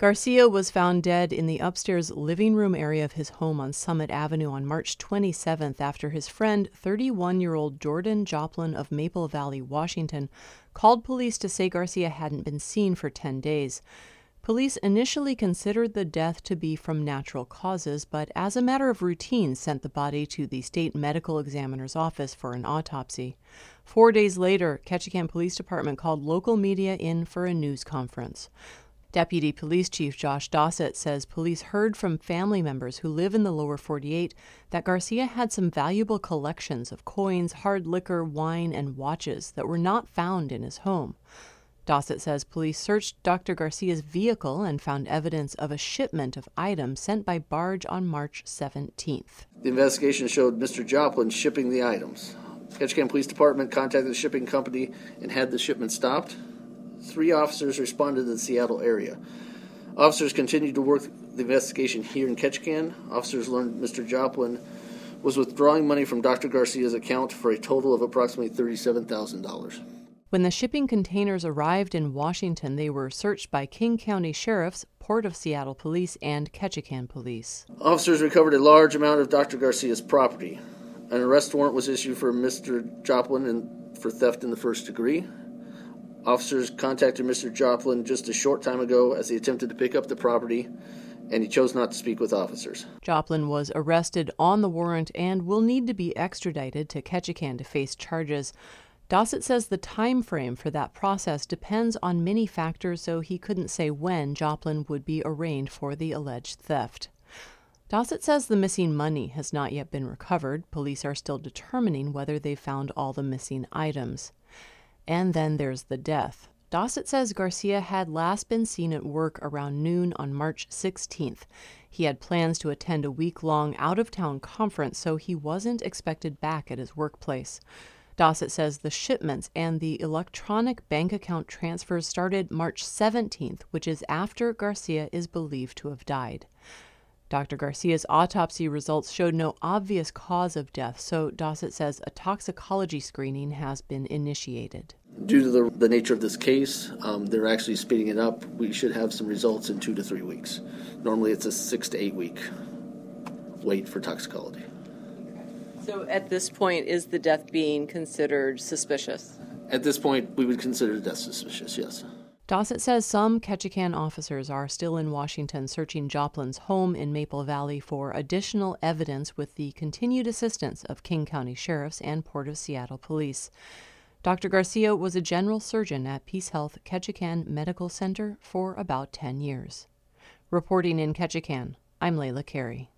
Garcia was found dead in the upstairs living room area of his home on Summit Avenue on March 27th after his friend, 31-year-old Jordan Joplin of Maple Valley, Washington, called police to say Garcia hadn't been seen for 10 days. Police initially considered the death to be from natural causes, but as a matter of routine sent the body to the state medical examiner's office for an autopsy. 4 days later, Ketchikan Police Department called local media in for a news conference. Deputy Police Chief Josh Dossett says police heard from family members who live in the lower 48 that Garcia had some valuable collections of coins, hard liquor, wine, and watches that were not found in his home. Dossett says police searched Dr. Garcia's vehicle and found evidence of a shipment of items sent by barge on March 17th. The investigation showed Mr. Joplin shipping the items. Ketchikan Police Department contacted the shipping company and had the shipment stopped. 3 officers responded to the Seattle area. Officers continued to work the investigation here in Ketchikan. Officers learned Mr. Joplin was withdrawing money from Dr. Garcia's account for a total of approximately $37,000. When the shipping containers arrived in Washington, they were searched by King County Sheriffs, Port of Seattle Police, and Ketchikan Police. Officers recovered a large amount of Dr. Garcia's property. An arrest warrant was issued for Mr. Joplin for theft in the first degree. Officers contacted Mr. Joplin just a short time ago as he attempted to pick up the property, and he chose not to speak with officers. Joplin was arrested on the warrant and will need to be extradited to Ketchikan to face charges. Dossett says the time frame for that process depends on many factors, so he couldn't say when Joplin would be arraigned for the alleged theft. Dossett says the missing money has not yet been recovered. Police are still determining whether they found all the missing items. And then there's the death. Dossett says Garcia had last been seen at work around noon on March 16th. He had plans to attend a week-long out-of-town conference, so he wasn't expected back at his workplace. Dossett says the shipments and the electronic bank account transfers started March 17th, which is after Garcia is believed to have died. Dr. Garcia's autopsy results showed no obvious cause of death, so Dossett says a toxicology screening has been initiated. Due to the nature of this case, they're actually speeding it up. We should have some results in 2 to 3 weeks. Normally it's a 6 to 8 week wait for toxicology. So at this point, is the death being considered suspicious? At this point, we would consider the death suspicious, yes. Dossett says some Ketchikan officers are still in Washington searching Joplin's home in Maple Valley for additional evidence with the continued assistance of King County Sheriffs and Port of Seattle Police. Dr. Garcia was a general surgeon at Peace Health Ketchikan Medical Center for about 10 years. Reporting in Ketchikan, I'm Layla Carey.